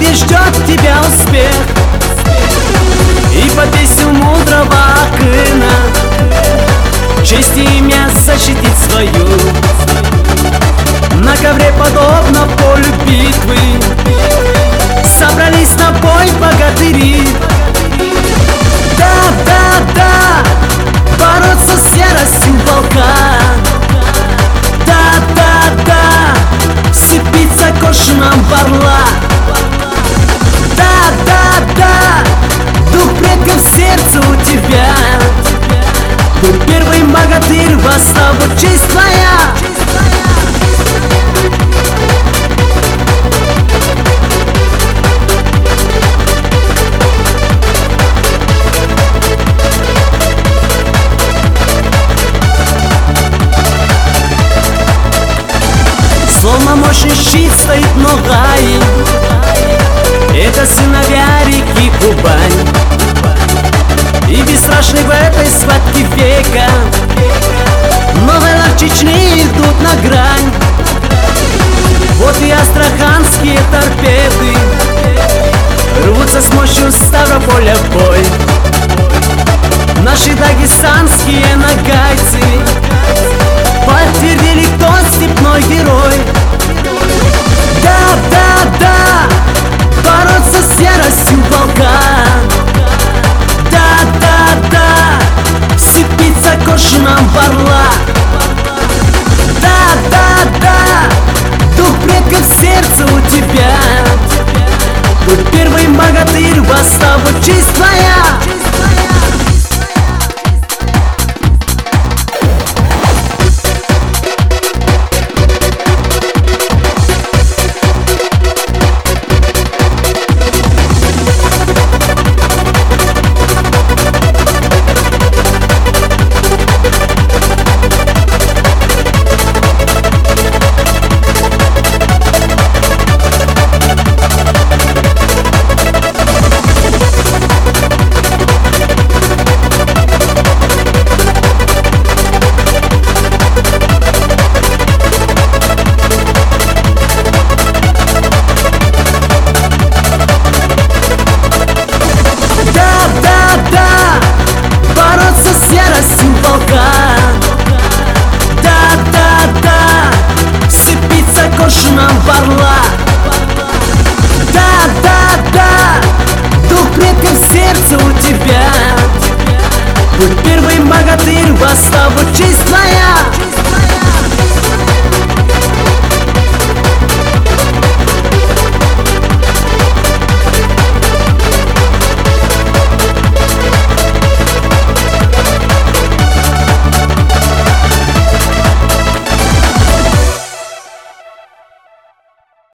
где ждет тебя успех, и по песню мудрого Акына честь и имя защитить свою. На ковре подобно полю битвы собрались на бой богатыри. Да, да, да, бороться с яростью волка. Да, да, да, сцепиться коршуном орла. Да, да, да, дух предков в сердце у тебя. Ты первый богатырь, восстал, вот честь твоя. Словно мощный щит стоит Ногай, это сыновья реки Кубань. И бесстрашны в этой схватке века, но в войнах Чечни идут на грань. Вот и астраханские торпеды рвутся с мощью Ставрополя в бой. Наши дагестанские нагайцы подтвердили, кто степной герой. Да, да, да, бороться с яростью волка. Да, да, да, сцепиться коршуном орла. Да, да, да, дух предков в сердце у тебя. Тут первый богатырь, восстал, вот честь твоя. Да, да, да, сцепиться коршуном орла. Да, да, да, дух предков в сердце у тебя. Будь первый богатырь, восстал, вот честь